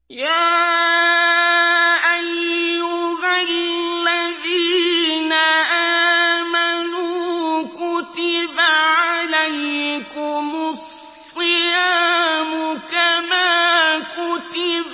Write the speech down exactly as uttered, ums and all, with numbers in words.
يَا أَيُّهَا الَّذِينَ آمَنُوا كُتِبَ عَلَيْكُمُ الصِّيَامُ كَمَا كُتِبَ